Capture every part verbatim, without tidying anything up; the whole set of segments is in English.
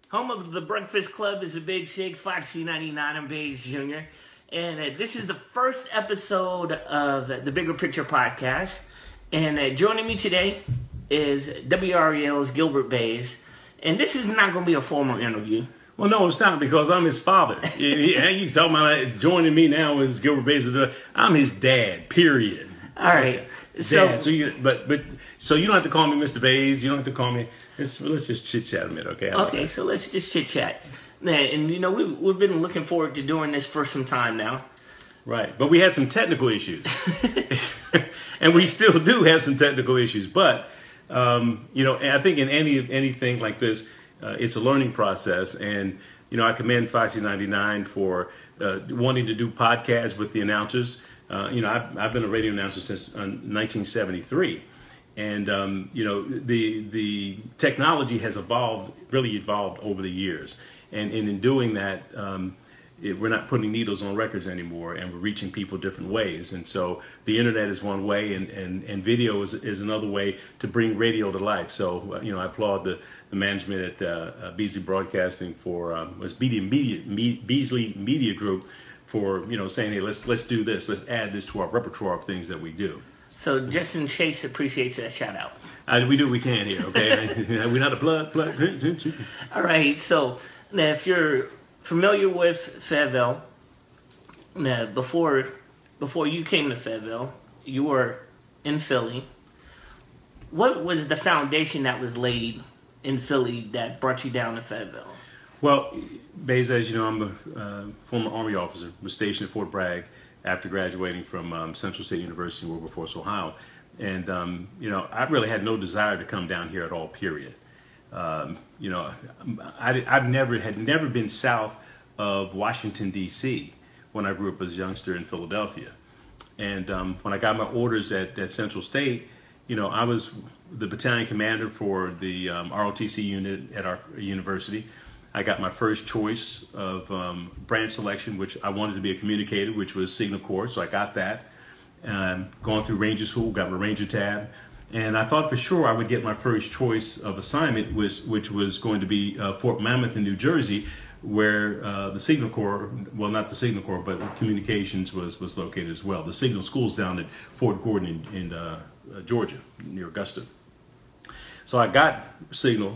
Home of the Breakfast Club is a Big Sig, Foxy ninety-nine, and Baze Junior And uh, this is the first episode of the Bigger Picture Podcast. And uh, joining me today is W R E L's Gilbert Baze. And this is not going to be a formal interview. Well, no, it's not, because I'm his father. He's talking about joining me now as Gilbert Baze. I'm his dad, period. All right. Dad. So, so you, but, but, so you don't have to call me Mister Baze. You don't have to call me. Let's, let's just chit-chat a minute, okay? Okay, so let's just chit-chat. And, you know, we, we've been looking forward to doing this for some time now. Right, but we had some technical issues. And we still do have some technical issues. But, um, you know, I think in any anything like this, uh, it's a learning process. And, you know, I commend Foxy ninety-nine for uh, wanting to do podcasts with the announcers. Uh, you know, I've, I've been a radio announcer since uh, nineteen seventy-three. And, um, you know, the the technology has evolved, really evolved over the years. And, and in doing that, um, it, we're not putting needles on records anymore, and we're reaching people different ways. And so the internet is one way, and, and, and video is, is another way to bring radio to life. So, uh, you know, I applaud the, the management at uh, uh, Beasley Broadcasting for, um, was Beasley Media, Me, Beasley Media Group for, you know, saying, hey, let's, let's do this. Let's add this to our repertoire of things that we do. So Justin Chase appreciates that shout out. Uh, we do what we can here, okay? We're not a plug, plug. All right, so now if you're familiar with Fayetteville, now before before you came to Fayetteville, you were in Philly. What was the foundation that was laid in Philly that brought you down to Fayetteville? Well, Baze, as you know, I'm a uh, former Army officer, was stationed at Fort Bragg after graduating from um, Central State University in Wilberforce, Ohio. And, um, you know, I really had no desire to come down here at all, period. Um, you know, I, I've never, had never been south of Washington, D C when I grew up as a youngster in Philadelphia. And um, when I got my orders at, at Central State, you know, I was the battalion commander for the um, R O T C unit at our university. I got my first choice of um, branch selection, which I wanted to be a communicator, which was Signal Corps, so I got that. Um, going through Ranger School, got my Ranger tab, and I thought for sure I would get my first choice of assignment, which, which was going to be uh, Fort Mammoth in New Jersey, where uh, the Signal Corps, well, not the Signal Corps, but communications was, was located as well. The Signal School's down at Fort Gordon in, in uh, uh, Georgia, near Augusta. So I got Signal,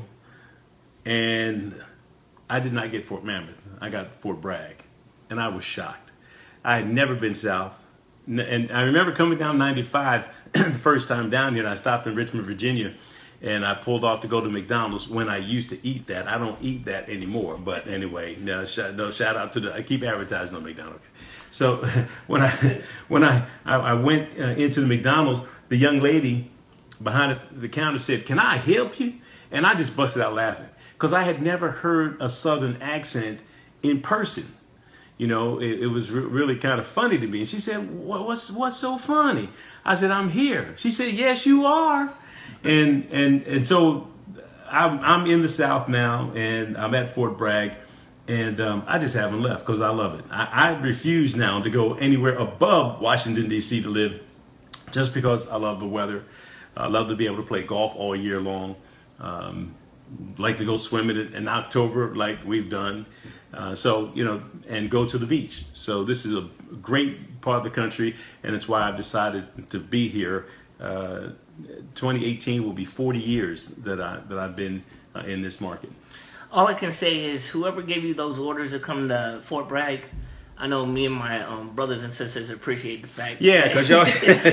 and I did not get Fort Mammoth. I got Fort Bragg, and I was shocked. I had never been south, and I remember coming down ninety-five the first time down here, and I stopped in Richmond, Virginia, and I pulled off to go to McDonald's when I used to eat that. I don't eat that anymore, but anyway, no, shout, no, shout out to the, I keep advertising on McDonald's. So when I when I, I, I went uh, into the McDonald's, the young lady behind the, the counter said, "Can I help you?" And I just busted out laughing, because I had never heard a Southern accent in person. You know, it, it was re- really kind of funny to me. And she said, what, what's what's so funny? I said, "I'm here." She said, "Yes, you are." And and and so I'm, I'm in the South now, and I'm at Fort Bragg, and um, I just haven't left because I love it. I, I refuse now to go anywhere above Washington, D C to live, just because I love the weather. I love to be able to play golf all year long. Um, like to go swimming in October like we've done. Uh, so, you know, and go to the beach. So this is a great part of the country, and it's why I've decided to be here. Uh, twenty eighteen will be forty years that, I, that I've been uh, in this market. All I can say is whoever gave you those orders to come to Fort Bragg, I know me and my um, brothers and sisters appreciate the fact. Yeah, because y'all,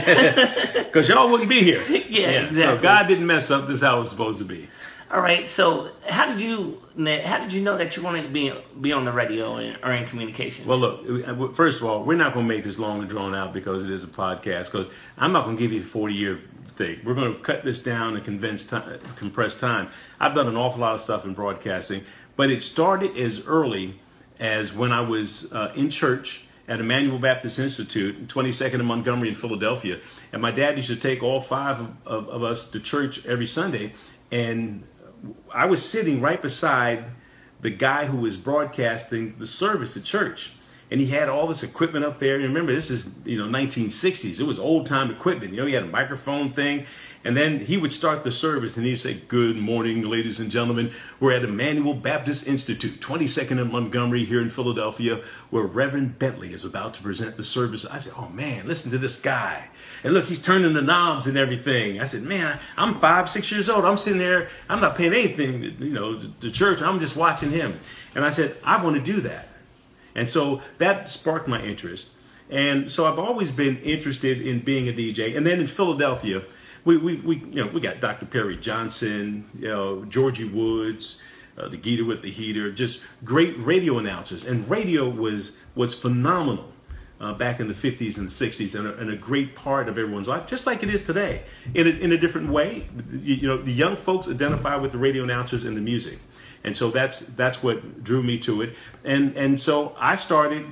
because y'all wouldn't be here. Yeah, yeah, exactly. So God didn't mess up. This is how it was supposed to be. All right. So how did you how did you know that you wanted to be be on the radio or in communications? Well, look. First of all, we're not going to make this long and drawn out because it is a podcast. Because I'm not going to give you a forty year thing. We're going to cut this down and condense time, compress time. I've done an awful lot of stuff in broadcasting, but it started as early as when I was uh, in church at Emmanuel Baptist Institute, twenty-second and Montgomery in Philadelphia. And my dad used to take all five of, of, of us to church every Sunday. And I was sitting right beside the guy who was broadcasting the service at church. and he had all this equipment up there. And remember, this is, you know, nineteen sixties. It was old time equipment. You know, he had a microphone thing. And then he would start the service and he'd say, "Good morning, ladies and gentlemen. We're at Emmanuel Baptist Institute, twenty-second and Montgomery here in Philadelphia, where Reverend Bentley is about to present the service." I said, "Oh man, listen to this guy. And look, he's turning the knobs and everything." I said, "Man, I'm five, six years old. I'm sitting there. I'm not paying anything, you know, to church. I'm just watching him." And I said, "I want to do that." And so that sparked my interest. And so I've always been interested in being a D J. And then in Philadelphia, We, we, we, you know, we got Doctor Perry Johnson, you know, Georgie Woods, uh, the Geeter with the Heater, just great radio announcers. And radio was was phenomenal uh, back in the fifties and the sixties, and a, and a great part of everyone's life, just like it is today, in a, in a different way. You, you know, the young folks identify with the radio announcers and the music, and so that's that's what drew me to it. And and so I started.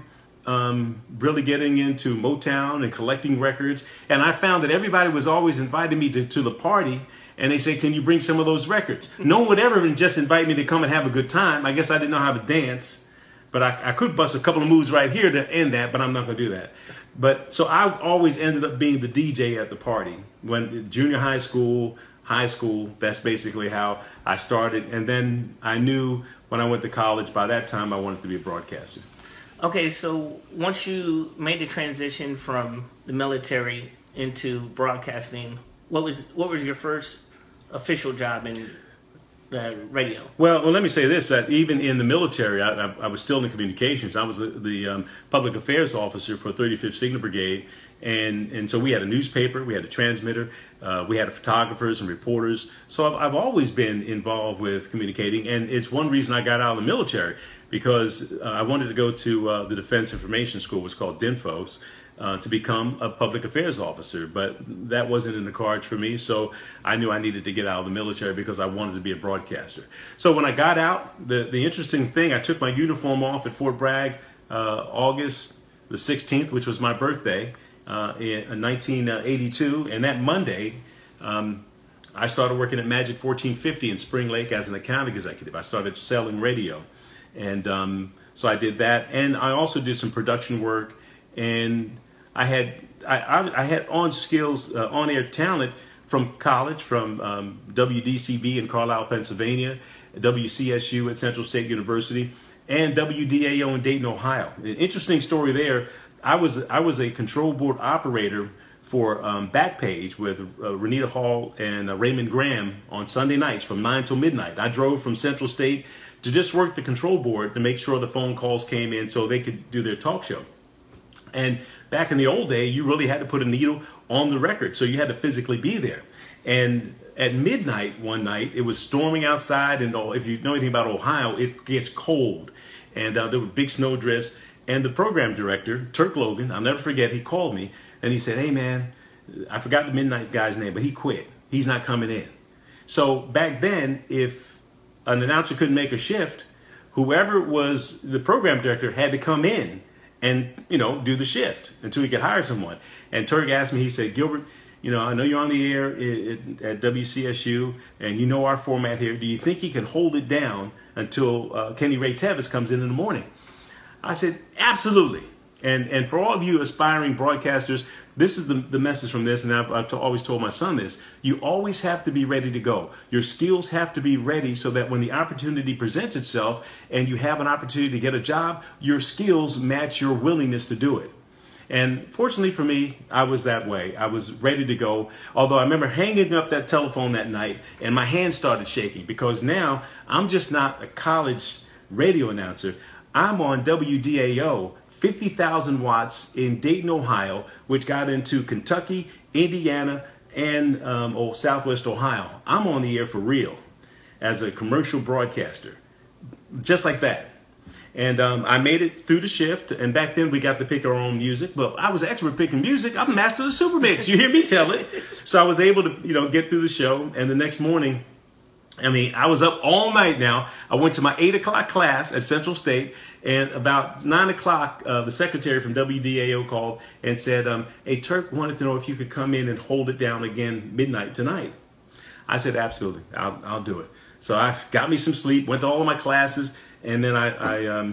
Um, really getting into Motown and collecting records. And I found that everybody was always inviting me to, to the party, and they say, "Can you bring some of those records?" No one would ever just invite me to come and have a good time. I guess I didn't know how to dance, but I, I could bust a couple of moves right here to end that, but I'm not going to do that. But so I always ended up being the D J at the party. When junior high school, high school, that's basically how I started. And then I knew when I went to college, by that time I wanted to be a broadcaster. Okay, so once you made the transition from the military into broadcasting, what was what was your first official job in uh, radio? Well, well, let me say this: that even in the military, I, I, I was still in communications. I was the, the um, public affairs officer for thirty-fifth Signal Brigade, and and so we had a newspaper, we had a transmitter, uh, we had photographers and reporters. So I've, I've always been involved with communicating, and it's one reason I got out of the military. Because uh, I wanted to go to uh, the Defense Information School, which is called DINFOS, uh, to become a public affairs officer. But that wasn't in the cards for me, so I knew I needed to get out of the military because I wanted to be a broadcaster. So when I got out, the, the interesting thing, I took my uniform off at Fort Bragg uh, August the sixteenth, which was my birthday, uh, in nineteen eighty-two. And that Monday, um, I started working at Magic fourteen fifty in Spring Lake as an account executive. I started selling radio. And um, so I did that, and I also did some production work, and I had I, I, I had on skills, uh, on air talent from college, from um, W D C B in Carlisle, Pennsylvania, W C S U at Central State University, and W D A O in Dayton, Ohio. An interesting story there. I was I was a control board operator for um, Backpage with uh, Renita Hall and uh, Raymond Graham on Sunday nights from nine till midnight. I drove from Central State to just work the control board to make sure the phone calls came in so they could do their talk show. And back in the old day, you really had to put a needle on the record, so you had to physically be there. And at midnight one night, it was storming outside, and if you know anything about Ohio, it gets cold. And uh, there were big snow drifts. And the program director, Turk Logan, I'll never forget, he called me, and he said, "Hey man, I forgot the midnight guy's name, but he quit. He's not coming in." So back then, if an announcer couldn't make a shift, whoever was the program director had to come in and, you know, do the shift until he could hire someone. And Turk asked me, he said, "Gilbert, you know, I know you're on the air at, at W C S U and you know our format here. Do you think you can hold it down until uh, Kenny Ray Tevis comes in in the morning?" I said, "Absolutely." And and for all of you aspiring broadcasters, this is the, the message from this, and I've, I've always told my son this. You always have to be ready to go. Your skills have to be ready so that when the opportunity presents itself and you have an opportunity to get a job, your skills match your willingness to do it. And fortunately for me, I was that way. I was ready to go. Although I remember hanging up that telephone that night and my hands started shaking because now I'm just not a college radio announcer. I'm on W D A O, fifty thousand watts in Dayton, Ohio, which got into Kentucky, Indiana, and um, oh, Southwest Ohio. I'm on the air for real as a commercial broadcaster, just like that. And um, I made it through the shift, and back then we got to pick our own music. But I was expert picking music. I'm master of the super mix. You hear me tell it. So I was able to, you know, get through the show, and the next morning, I mean, I was up all night now. I went to my eight o'clock class at Central State, and about nine o'clock, uh, the secretary from W D A O called and said, um, "Hey, Turk wanted to know if you could come in and hold it down again midnight tonight." I said, "Absolutely, I'll, I'll do it." So I got me some sleep, went to all of my classes, and then I, I um,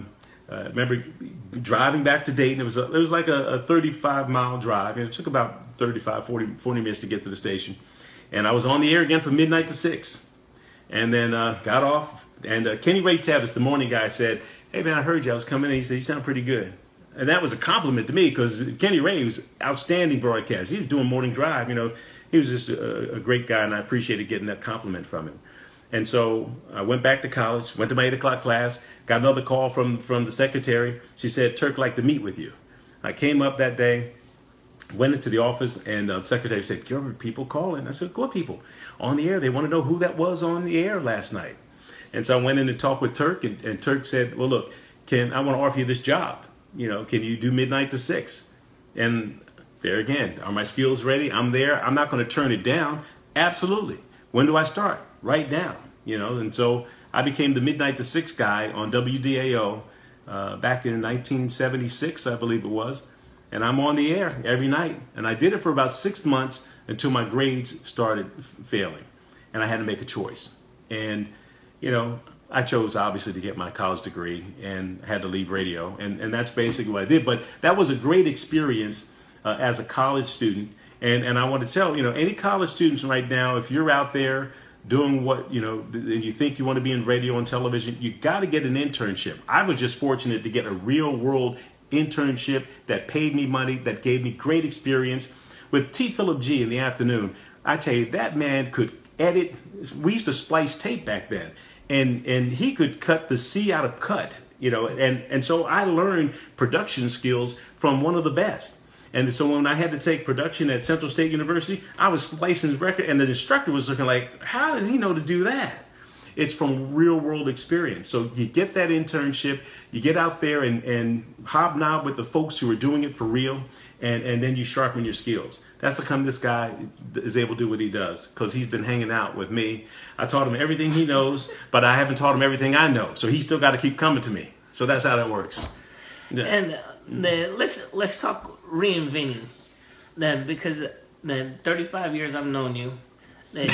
uh, I remember driving back to Dayton. It was a, it was like a, a thirty-five mile drive. And it took about thirty-five, forty, forty minutes to get to the station. And I was on the air again from midnight to six. And then uh, got off. And uh, Kenny Ray Tevis, the morning guy, said, "Hey, man, I heard you. I was coming in." He said, "You sound pretty good." And that was a compliment to me because Kenny Ray was outstanding broadcast. He was doing morning drive. You know, he was just a, a great guy, and I appreciated getting that compliment from him. And so I went back to college, went to my eight o'clock class, got another call from, from the secretary. She said, "Turk like to meet with you." I came up that day, went into the office, and uh, the secretary said, "You have people calling?" I said, "What people?" "On the air. They want to know who that was on the air last night." And so I went in and talked with Turk, and, and Turk said, "Well, look, can I want to offer you this job. You know, can you do midnight to six?" And there again, are my skills ready? I'm there. I'm not going to turn it down. Absolutely. When do I start? Right now. You know, and so I became the midnight to six guy on W D A O uh, back in nineteen seventy-six, I believe it was. And I'm on the air every night. And I did it for about six months until my grades started failing. And I had to make a choice. And, you know, I chose, obviously, to get my college degree and had to leave radio. And, and that's basically what I did. But that was a great experience uh, as a college student. And, and I want to tell, you know, any college students right now, if you're out there doing what, you know, and you think you want to be in radio and television, you got to get an internship. I was just fortunate to get a real world internship that paid me money, that gave me great experience. With T. Philip G. in the afternoon, I tell you, that man could edit. We used to splice tape back then. And and he could cut the C out of cut, you know, and, and so I learned production skills from one of the best. And so when I had to take production at Central State University, I was splicing his record, and the instructor was looking like, how does he know to do that? It's from real world experience. So you get that internship, you get out there and, and hobnob with the folks who are doing it for real, and, and then you sharpen your skills. That's how come this guy is able to do what he does, because he's been hanging out with me. I taught him everything he knows, but I haven't taught him everything I know. So he's still got to keep coming to me. So that's how that works. Yeah. And uh, the, let's let's talk reinventing. Then because the thirty-five years I've known you. Then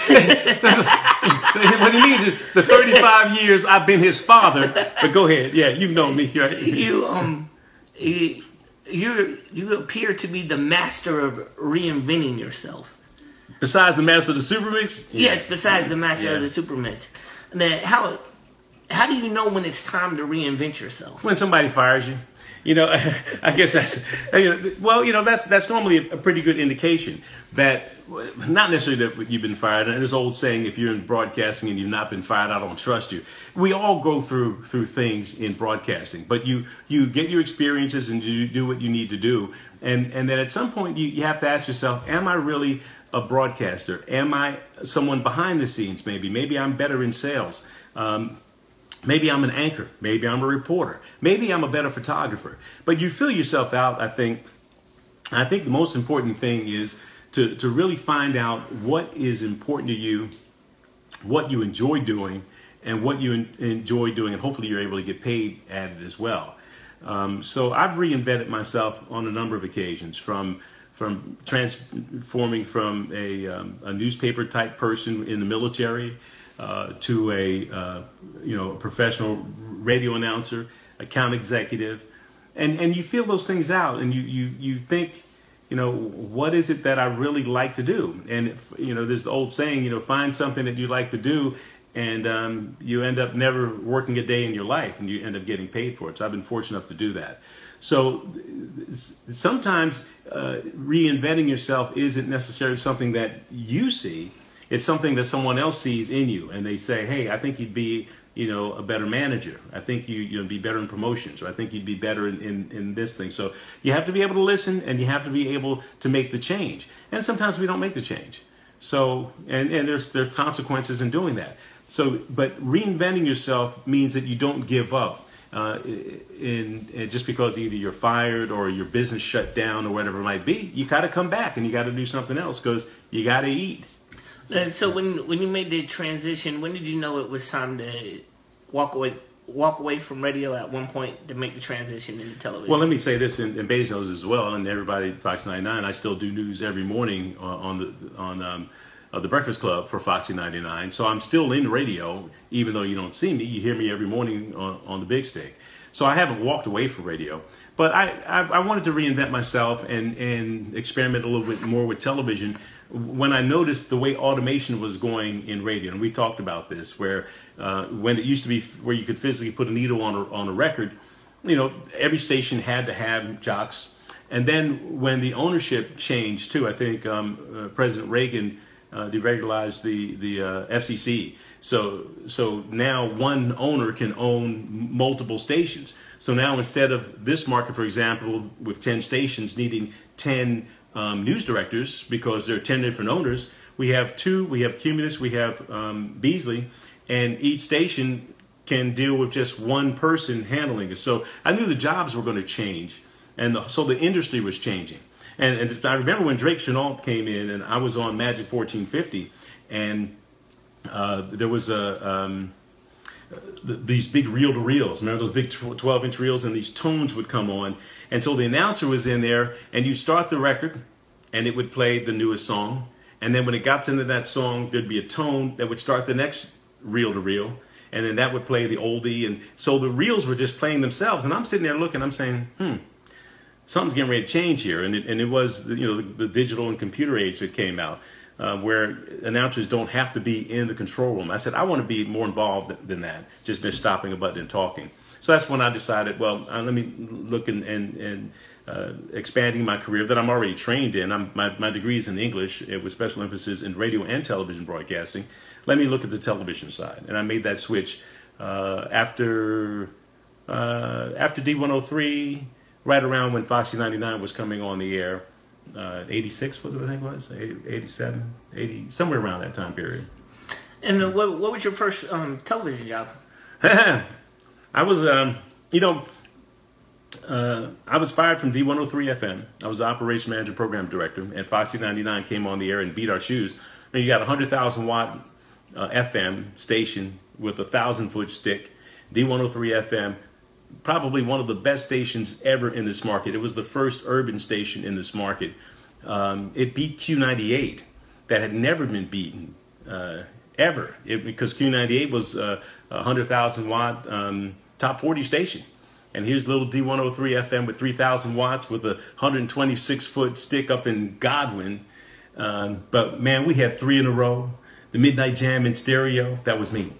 what he means is the thirty-five years I've been his father. But go ahead. Yeah, you've known me. Right? You um. You, You you appear to be the master of reinventing yourself. Besides the master of the Supermix? Yeah. Yes, besides the master yeah. of the Supermix. Then how how do you know when it's time to reinvent yourself? When somebody fires you. You know, I guess that's, you know, well, you know, that's that's normally a pretty good indication that, not necessarily that you've been fired. And there's an old saying, if you're in broadcasting and you've not been fired, I don't trust you. We all go through through things in broadcasting, but you you get your experiences and you do what you need to do. And, and then at some point you, you have to ask yourself, am I really a broadcaster? Am I someone behind the scenes maybe? Maybe I'm better in sales. Um, Maybe I'm an anchor. Maybe I'm a reporter. Maybe I'm a better photographer. But you fill yourself out, I think. I think the most important thing is to, to really find out what is important to you, what you enjoy doing, and what you en- enjoy doing, and hopefully you're able to get paid at it as well. Um, so I've reinvented myself on a number of occasions, from from transforming from a, um, a newspaper type person in the military Uh, to a uh, you know a professional radio announcer, account executive, and and you feel those things out, and you you you think, you know, what is it that I really like to do? And if, you know, there's the old saying, you know, find something that you like to do, and um, you end up never working a day in your life, and you end up getting paid for it. So I've been fortunate enough to do that. So sometimes uh, reinventing yourself isn't necessarily something that you see. It's something that someone else sees in you, and they say, hey, I think you'd be, you know, a better manager. I think you, you'd be better in promotions, or I think you'd be better in, in, in this thing. So you have to be able to listen, and you have to be able to make the change. And sometimes we don't make the change. So, and, and there's, there are consequences in doing that. So, but reinventing yourself means that you don't give up. Uh, in, in just because either you're fired or your business shut down or whatever it might be, you got to come back and you got to do something else, because you got to eat. And so when when you made the transition, when did you know it was time to walk away walk away from radio at one point to make the transition into television? Well, let me say this, in, in Bezos as well, and everybody at Fox ninety-nine, I still do news every morning on, on the on um, uh, the Breakfast Club for Fox ninety-nine. So I'm still in radio, even though you don't see me. You hear me every morning on, on the Big Stick. So I haven't walked away from radio. But I, I, I wanted to reinvent myself and, and experiment a little bit more with television when I noticed the way automation was going in radio. And we talked about this, where uh, when it used to be where you could physically put a needle on a, on a record, you know, every station had to have jocks. And then when the ownership changed too, I think um, uh, President Reagan uh, deregularized the, the uh, F C C. So, so now one owner can own multiple stations. So now instead of this market, for example, with ten stations needing ten um, news directors because there are ten different owners, we have two, we have Cumulus, we have um, Beasley, and each station can deal with just one person handling it. So I knew the jobs were going to change, and the, so the industry was changing. And, and I remember when Drake Chenault came in, and I was on Magic fourteen fifty, and uh, there was a... Um, these big reel-to-reels, remember those big twelve-inch reels, and these tones would come on. And so the announcer was in there, and you start the record, and it would play the newest song. And then when it got into that song, there'd be a tone that would start the next reel-to-reel, and then that would play the oldie. And so the reels were just playing themselves. And I'm sitting there looking, I'm saying, hmm, something's getting ready to change here. And it, and it was, you know, the, the digital and computer age that came out. Uh, where announcers don't have to be in the control room. I said, I want to be more involved th- than that, just just stopping a button and talking. So that's when I decided, well, uh, let me look and, and, and uh, expanding my career that I'm already trained in. I'm, my, my degree is in English with special emphasis in radio and television broadcasting. Let me look at the television side. And I made that switch uh, after, uh, after D one oh three, right around when Foxy ninety-nine was coming on the air. Uh, eighty-six was it, I think it was? eighty-seven, eighty, somewhere around that time period. And uh, what, what was your first um, television job? I was, um, you know, uh, I was fired from D one oh three F M. I was the operation manager, program director, and Foxy ninety-nine came on the air and beat our shoes. And you got a one hundred thousand watt uh, F M station with a one thousand foot stick, D one oh three F M. Probably one of the best stations ever in this market. It was the first urban station in this market. Um, it beat Q ninety-eight that had never been beaten uh, ever it, because Q ninety-eight was uh, a one hundred thousand watt um, top forty station. And here's little D one oh three F M with three thousand watts with a one hundred twenty-six foot stick up in Godwin. Um, but man, we had three in a row. The Midnight Jam in stereo, that was me.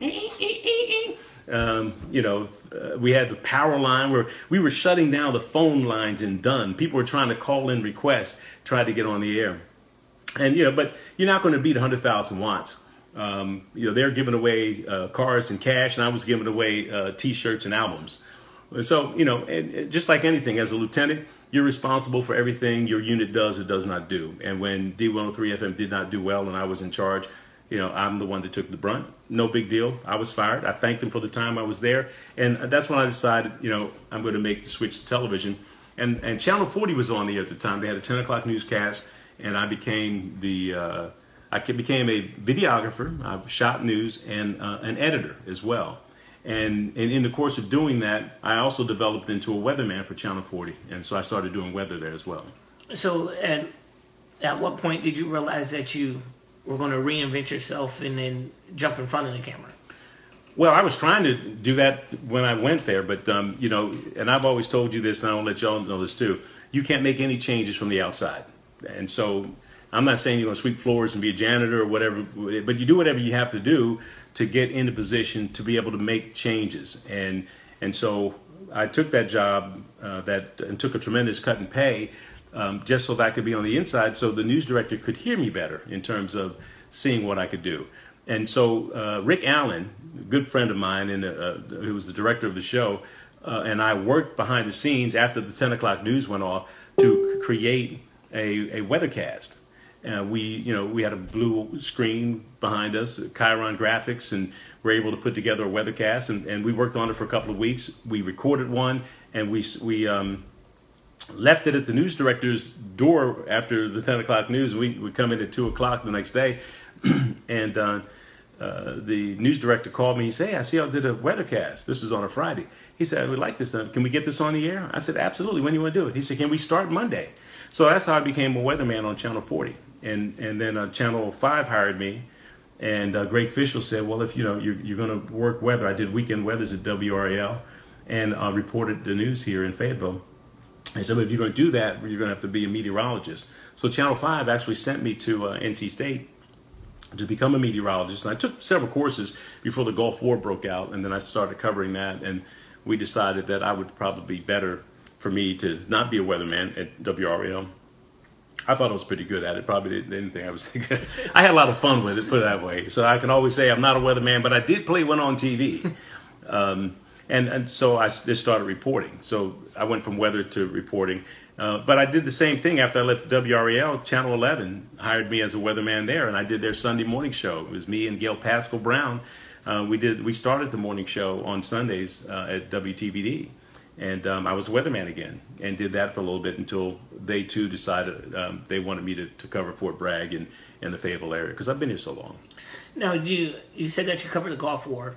Um, you know, uh, we had the power line where we were shutting down the phone lines in Dunn. People were trying to call in requests, try to get on the air. And, you know, but you're not going to beat one hundred thousand watts. Um, you know, they're giving away uh, cars and cash, and I was giving away uh, T-shirts and albums. So, you know, and, and just like anything, as a lieutenant, you're responsible for everything your unit does or does not do. And when D one oh three F M did not do well and I was in charge, you know, I'm the one that took the brunt. No big deal. I was fired. I thanked them for the time I was there. And that's when I decided, you know, I'm going to make the switch to television. And and Channel forty was on the air at the time. They had a ten o'clock newscast, and I became the, uh, I became a videographer. I shot news and uh, an editor as well. And, and in the course of doing that, I also developed into a weatherman for Channel forty. And so I started doing weather there as well. So at, at what point did you realize that you were going to reinvent yourself and then jump in front of the camera? Well, I was trying to do that when I went there, but, um, you know, and I've always told you this, and I want to let y'all know this too, you can't make any changes from the outside. And so I'm not saying you're going to sweep floors and be a janitor or whatever, but you do whatever you have to do to get in a position to be able to make changes. And and so I took that job uh, that and took a tremendous cut in pay um, just so that I could be on the inside so the news director could hear me better in terms of seeing what I could do. And so uh, Rick Allen, a good friend of mine, and uh, who was the director of the show, uh, and I worked behind the scenes after the ten o'clock news went off to create a, a weathercast. Uh, we, you know, we had a blue screen behind us, Chiron Graphics, and we're able to put together a weathercast. And, and we worked on it for a couple of weeks. We recorded one, and we we um, left it at the news director's door after the ten o'clock news. We would come in at two o'clock the next day, and uh, uh, the news director called me. He said, "Hey, I see y'all did a weathercast. This was on a Friday." He said, "I would like this. Can we get this on the air?" I said, "Absolutely. When do you want to do it?" He said, "Can we start Monday?" So that's how I became a weatherman on Channel forty. And and then uh, Channel five hired me, and uh, Greg Fishel said, "Well, if you know you're, you're going to work weather," I did weekend weathers at W R A L, and uh, reported the news here in Fayetteville. And so if you're going to do that, you're going to have to be a meteorologist. So Channel five actually sent me to uh, N C State to become a meteorologist. And I took several courses before the Gulf War broke out, and then I started covering that. And we decided that I would probably be better for me to not be a weatherman at W R L. I thought I was pretty good at it. Probably didn't, didn't think I was good. I had a lot of fun with it, put it that way. So I can always say I'm not a weatherman, but I did play one on T V. Um, and, and so I just started reporting. So I went from weather to reporting. Uh, but I did the same thing after I left W R E L. Channel eleven hired me as a weatherman there, and I did their Sunday morning show. It was me and Gail Pascal Brown. Uh, we did. We started the morning show on Sundays uh, at W T V D, and um, I was a weatherman again, and did that for a little bit until they too decided um, they wanted me to, to cover Fort Bragg and in the Fayetteville area because I've been here so long. Now, you you said that you covered the Gulf War.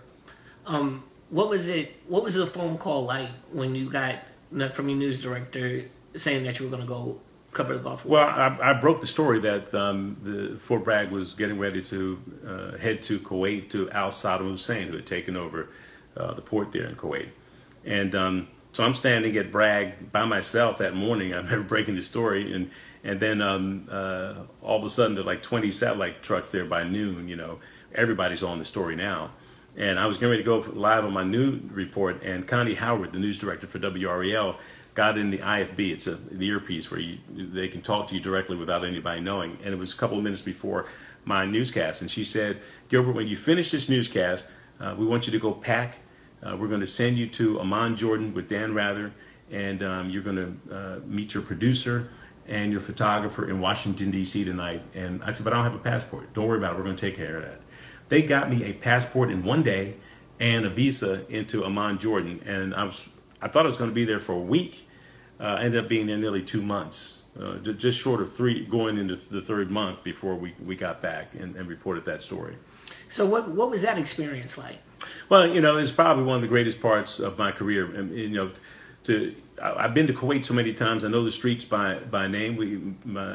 Um, what was it? What was the phone call like when you got from your news director saying that you were going to go cover the Gulf War? Well, I, I broke the story that um, the Fort Bragg was getting ready to uh, head to Kuwait to Al Saddam Hussein, who had taken over uh, the port there in Kuwait. And um, so I'm standing at Bragg by myself that morning. I remember breaking the story, and and then um, uh, all of a sudden there are like twenty satellite trucks there by noon. You know, everybody's on the story now. And I was getting ready to go live on my new report, and Connie Howard, the news director for W R E L, got in the I F B. It's a the earpiece where you, they can talk to you directly without anybody knowing. And it was a couple of minutes before my newscast. And she said, Gilbert, when you finish this newscast, uh, we want you to go pack. Uh, we're going to send you to Amman, Jordan with Dan Rather. And um, you're going to uh, meet your producer and your photographer in Washington, D C tonight. And I said, but I don't have a passport. Don't worry about it. We're going to take care of that. They got me a passport in one day and a visa into Amman, Jordan. And I was I thought I was going to be there for a week. Uh, ended up being there nearly two months, uh, just short of three, going into the third month before we, we got back and, and reported that story. So what what was that experience like? Well, you know, it's probably one of the greatest parts of my career. And, you know, to I, I've been to Kuwait so many times. I know the streets by by name. We my,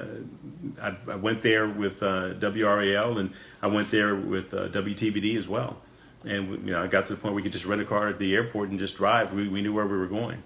I, I went there with uh, W R A L, and I went there with uh, W T V D as well. And you know, I got to the point where we could just rent a car at the airport and just drive. We we knew where we were going.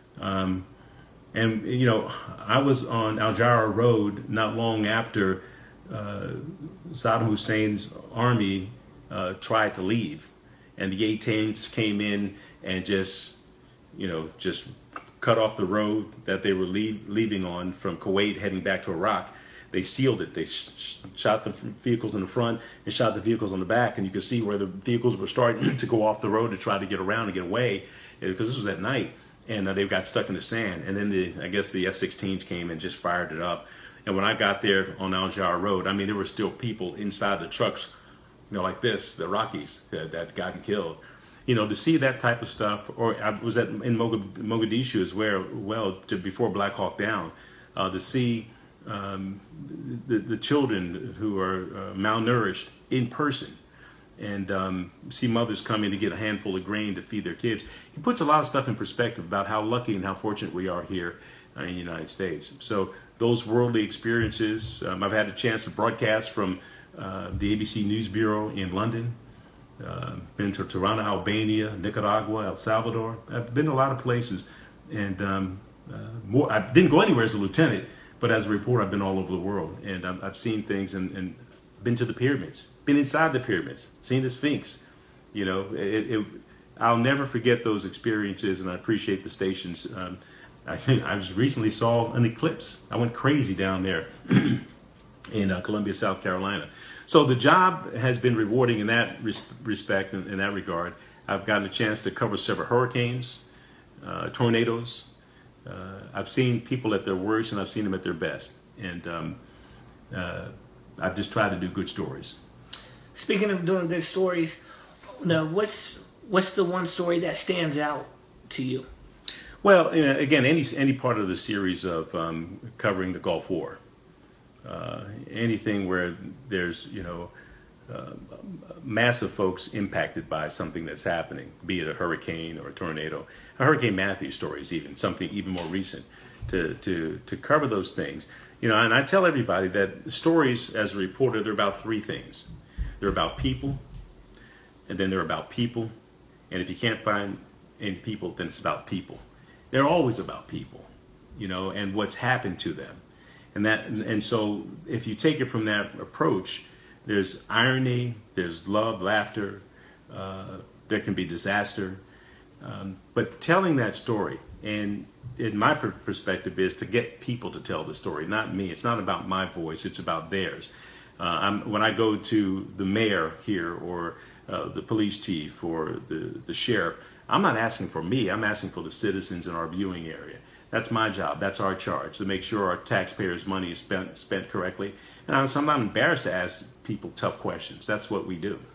Um, And, you know, I was on Al Jara Road not long after uh, Saddam Hussein's army uh, tried to leave. And the A tanks came in and just, you know, just cut off the road that they were leave, leaving on from Kuwait heading back to Iraq. They sealed it. They sh shot the vehicles in the front and shot the vehicles on the back. And you could see where the vehicles were starting to go off the road to try to get around and get away, because this was at night. And uh, they got stuck in the sand. And then the, I guess the F sixteens came and just fired it up. And when I got there on Al Jara Road, I mean, there were still people inside the trucks, you know, like this, the Rockies that, that got killed. You know, to see that type of stuff, or I was at in Mogadishu as well, well to, before Black Hawk Down, uh, to see um, the, the children who are uh, malnourished in person. And um, see mothers come in to get a handful of grain to feed their kids. It puts a lot of stuff in perspective about how lucky and how fortunate we are here uh, in the United States. So those worldly experiences, um, I've had a chance to broadcast from uh, the A B C News Bureau in London, uh, been to Tirana, Albania, Nicaragua, El Salvador. I've been to a lot of places, and um, uh, more, I didn't go anywhere as a lieutenant, but as a reporter, I've been all over the world, and I've, I've seen things and, and been to the pyramids, been inside the pyramids, seen the Sphinx. You know, it, it, I'll never forget those experiences, and I appreciate the stations. Um, I, I just recently saw an eclipse. I went crazy down there in uh, Columbia, South Carolina. So the job has been rewarding in that res respect, in, in that regard. I've gotten a chance to cover several hurricanes, uh, tornadoes. Uh, I've seen people at their worst, and I've seen them at their best. And um, uh, I've just tried to do good stories. Speaking of doing good stories, now what's what's the one story that stands out to you? Well, you know, again, any any part of the series of um, covering the Gulf War, uh, anything where there's you know uh, massive folks impacted by something that's happening, be it a hurricane or a tornado, a Hurricane Matthew stories, even something even more recent, to to to cover those things. You know, and I tell everybody that stories, as a reporter, they're about three things. They're about people, and then they're about people, and if you can't find in people than it's about people. They're always about people, you know, and what's happened to them. And that, and so if you take it from that approach, there's irony, there's love, laughter, uh, there can be disaster. Um, but telling that story, and in my per- perspective, is to get people to tell the story, not me. It's not about my voice, it's about theirs. Uh, I'm, when I go to the mayor here, or uh, the police chief, or the, the sheriff, I'm not asking for me, I'm asking for the citizens in our viewing area. That's my job, that's our charge, to make sure our taxpayers' money is spent, spent correctly. And I'm, so I'm not embarrassed to ask people tough questions. That's what we do.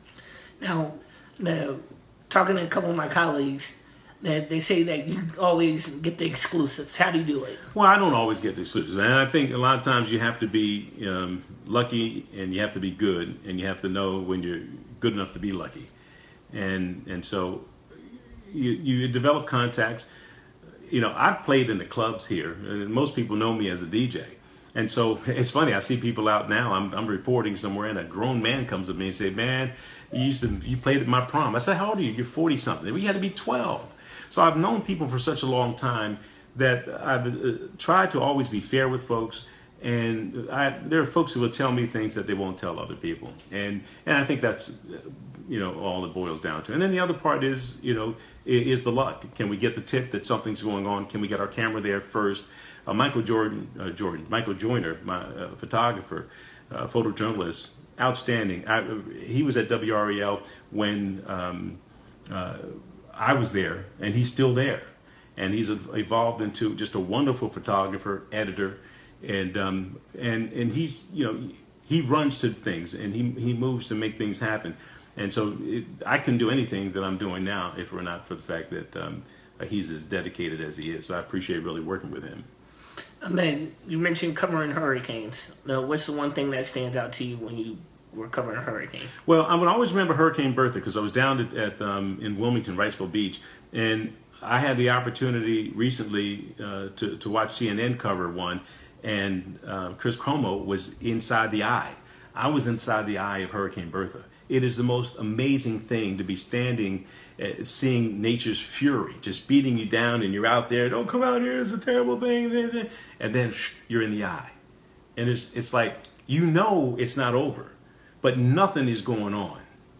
Now, now talking to a couple of my colleagues, that they say that you always get the exclusives. How do you do it? Well, I don't always get the exclusives. And I think a lot of times you have to be um, lucky, and you have to be good, and you have to know when you're good enough to be lucky. And and so you, you develop contacts. You know, I've played in the clubs here, and most people know me as a D J. And so it's funny, I see people out now, I'm, I'm reporting somewhere, and a grown man comes up to me and say, man, you used to, you played at my prom. I said, how old are you? You're forty something. We had to be twelve. So I've known people for such a long time that I've uh, tried to always be fair with folks. And I, there are folks who will tell me things that they won't tell other people. And, and I think that's, you know, all it boils down to. And then the other part is, you know, is the luck. Can we get the tip that something's going on? Can we get our camera there first? Uh, Michael Jordan, uh, Jordan, Michael Joyner, my uh, photographer, uh, photojournalist, outstanding. I, he was at W R E L when um, uh, I was there, and he's still there. And he's evolved into just a wonderful photographer, editor, and um, and and he's, you know, he runs to things, and he he moves to make things happen. And so it, I couldn't do anything that I'm doing now if it were not for the fact that um, he's as dedicated as he is. So I appreciate really working with him. Man, you mentioned covering hurricanes. Now, what's the one thing that stands out to you when you were covering a hurricane? Well, I would always remember Hurricane Bertha, because I was down at, at um, in Wilmington, Wrightsville Beach, and I had the opportunity recently uh, to, to watch C N N cover one, and uh, Chris Cuomo was inside the eye. I was inside the eye of Hurricane Bertha. It is the most amazing thing to be standing, uh, seeing nature's fury, just beating you down, and you're out there, don't come out here, it's a terrible thing, and then you're in the eye. And it's, it's like, you know it's not over, but nothing is going on.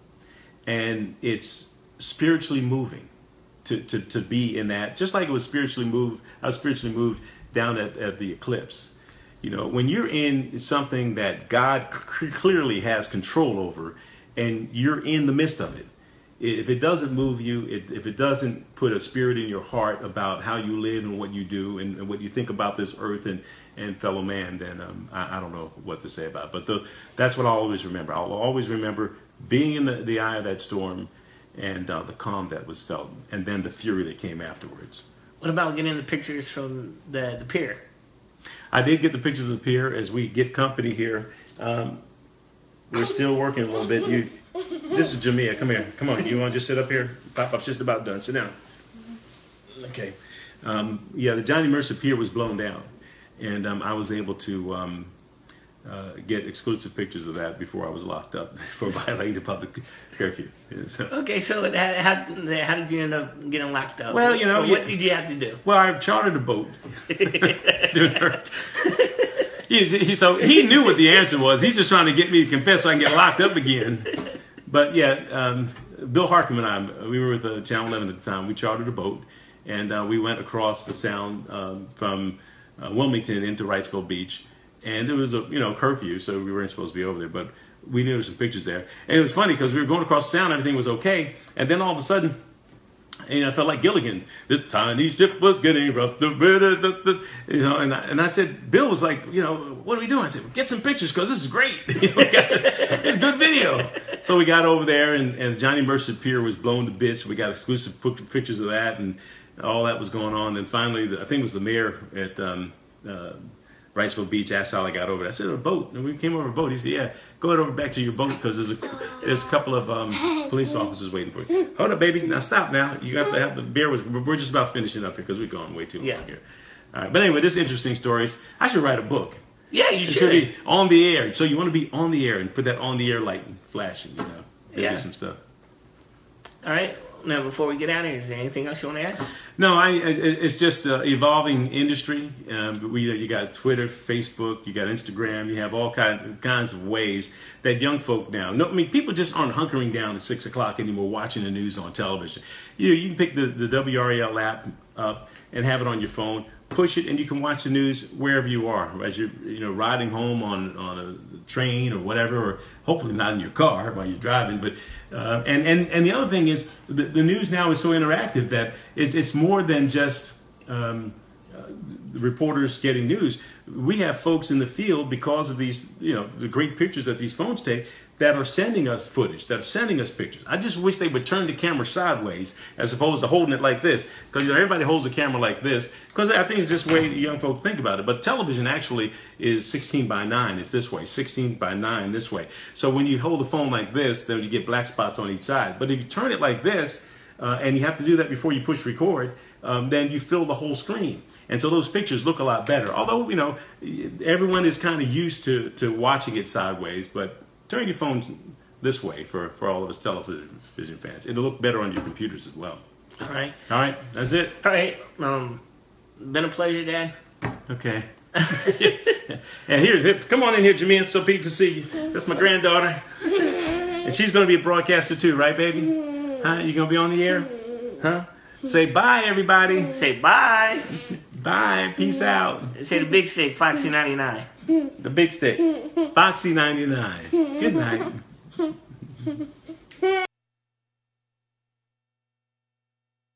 And it's spiritually moving to, to, to be in that, just like it was spiritually moved, I was spiritually moved down at, at the eclipse. You know, when you're in something that God c- clearly has control over, and you're in the midst of it, if it doesn't move you, it, if it doesn't put a spirit in your heart about how you live and what you do and, and what you think about this earth and, and fellow man, then um, I, I don't know what to say about it. But the, that's what I'll always remember. I'll always remember being in the, the eye of that storm, and uh, the calm that was felt, and then the fury that came afterwards. What about getting the pictures from the, the pier? I did get the pictures of the pier as we get company here. Um, we're still working a little bit. You, this is Jamia. Come here. Come on. You want to just sit up here? Pop-Up's just about done. Sit down. Okay. Um, yeah, the Johnny Mercer Pier was blown down, and um, I was able to um, uh, get exclusive pictures of that before I was locked up for violating the public curfew. Yeah, so. Okay, so how, how, how did you end up getting locked up? Well, you know, or what did you have to do? Well, I chartered a boat. he, he, so he knew what the answer was. He's just trying to get me to confess so I can get locked up again. But yeah, um, Bill Harkham and I, we were with uh, Channel eleven at the time. We chartered a boat, and uh, we went across the Sound um, from uh, Wilmington into Wrightsville Beach. And it was a you know curfew, so we weren't supposed to be over there. But we knew there were some pictures there, and it was funny because we were going across the Sound, everything was okay, and then all of a sudden, and I felt like Gilligan. This tiny ship was getting rough. You know, and I, and I said, Bill was like, you know, what are we doing? I said, well, get some pictures because this is great. You know, we got to, it's good video. So we got over there, and, and Johnny Mercer Pier was blown to bits. We got exclusive pictures of that, and all that was going on. And finally, the, I think it was the mayor at um, uh, Wrightsville Beach asked how I got over there. I said, a boat. And we came over a boat. He said, yeah, go ahead over back to your boat because there's a there's a couple of um, police officers waiting for you. Hold up, baby. Now stop now. You have to have the beer. Was, we're just about finishing up here because we're going way too long yeah. here. All right. But anyway, this is interesting stories. I should write a book. Yeah, you it should. should be on the air. So you want to be on the air and put that on the air light flashing, you know. Yeah. Do some stuff. All right. now before we get out of here, is there anything else you want to add? No, I, it- it's just an evolving industry. Um, we, you got Twitter, Facebook, you got Instagram, you have all kinds, kinds of ways that young folk now, no, I mean, people just aren't hunkering down at six o'clock anymore watching the news on television. You know, you can pick the, the W R A L app up and have it on your phone, push it, and you can watch the news wherever you are, as you're, you know, riding home on, on a train or whatever, or hopefully not in your car while you're driving. But uh, and, and, and the other thing is the, the news now is so interactive that it's, it's more than just um, uh, the reporters getting news. We have folks in the field, because of these, you know, the great pictures that these phones take, that are sending us footage, that are sending us pictures. I just wish they would turn the camera sideways as opposed to holding it like this, because you know, everybody holds the camera like this, because I think it's just the way young folk think about it. But television actually is sixteen by nine, it's this way, sixteen by nine this way. So when you hold the phone like this, then you get black spots on each side. But if you turn it like this, uh, and you have to do that before you push record, um, then you fill the whole screen. And so those pictures look a lot better. Although, you know, everyone is kind of used to, to watching it sideways, but turn your phones this way for, for all of us television fans. It'll look better on your computers as well. All right. All right, that's it. All right. Um, been a pleasure, Dad. Okay. And here's, here, come on in here, Jameen, so people can see you. That's my granddaughter. And she's going to be a broadcaster too, right, baby? Huh? You going to be on the air? Huh? Say bye, everybody. Say bye. Bye. Peace out. Say the big stick, Foxy ninety-nine. The big stick. Foxy ninety-nine. Good night.